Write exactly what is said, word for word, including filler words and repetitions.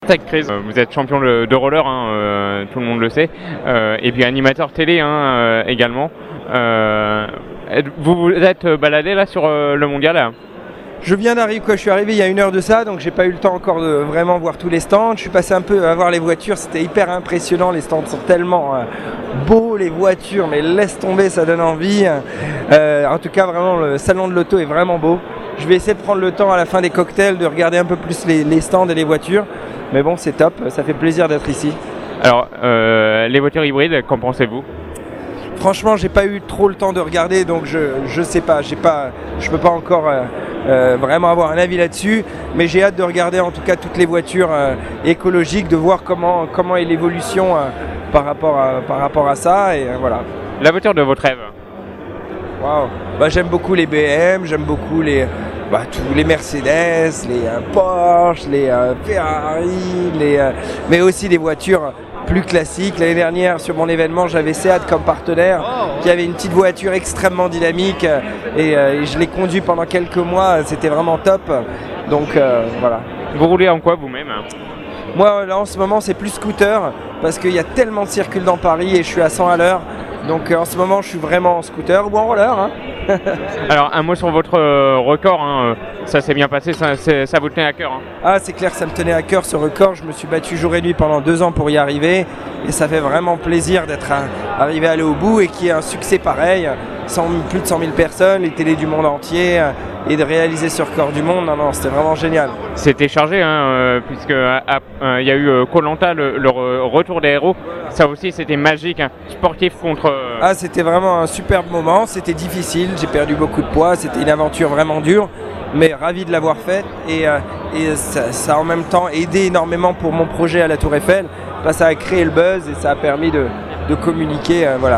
Tech Craze, vous êtes champion de, de roller, hein, euh, tout le monde le sait, euh, et puis animateur télé hein, euh, également. Euh, vous vous êtes baladé là sur euh, le mondial là? Je viens d'arriver, quoi, je suis arrivé il y a une heure de ça, donc j'ai pas eu le temps encore de vraiment voir tous les stands. Je suis passé un peu à voir les voitures, c'était hyper impressionnant, les stands sont tellement euh, beaux, les voitures, mais laisse tomber, ça donne envie. Euh, en tout cas, vraiment, le salon de l'auto est vraiment beau. Je vais essayer de prendre le temps à la fin des cocktails de regarder un peu plus les, les stands et les voitures, mais bon, c'est top, ça fait plaisir d'être ici. Alors, euh, les voitures hybrides, qu'en pensez-vous? Franchement, j'ai pas eu trop le temps de regarder, donc je je sais pas, j'ai pas, je peux pas encore euh, euh, vraiment avoir un avis là-dessus, mais j'ai hâte de regarder en tout cas toutes les voitures euh, écologiques, de voir comment comment est l'évolution euh, par rapport à par rapport à ça et euh, voilà. La voiture de votre rêve? Waouh. Bah, j'aime beaucoup les B M, j'aime beaucoup les bah, tous les Mercedes, les euh, Porsche, les euh, Ferrari, les euh, mais aussi des voitures plus classique. L'année dernière, sur mon événement, j'avais Seat comme partenaire, qui avait une petite voiture extrêmement dynamique et, euh, et je l'ai conduit pendant quelques mois, c'était vraiment top. Donc euh, voilà. Vous roulez en quoi vous-même? Moi, là, en ce moment, c'est plus scooter, parce qu'il y a tellement de circuits dans Paris et je suis à cent à l'heure. Donc euh, en ce moment, je suis vraiment en scooter ou en roller. Hein. Alors, un mot sur votre euh, record, hein. Ça s'est bien passé, ça, ça vous tenait à cœur hein. Ah, c'est clair que ça me tenait à cœur ce record, je me suis battu jour et nuit pendant deux ans pour y arriver et ça fait vraiment plaisir d'être arrivé à aller au bout et qu'il y ait un succès pareil, cent, plus de cent mille personnes, les télés du monde entier et de réaliser ce record du monde, non, non, c'était vraiment génial. C'était chargé, hein, euh, puisque il y a eu Koh Lanta, le, le retour des héros, ça aussi c'était magique, hein. Sportif contre... Euh... Ah, c'était vraiment un superbe moment, c'était difficile, j'ai perdu beaucoup de poids, c'était une aventure vraiment dure, mais ravi de l'avoir faite et, euh, et ça, ça a en même temps aidé énormément pour mon projet à la Tour Eiffel, parce que ça a créé le buzz et ça a permis de, de communiquer, euh, voilà.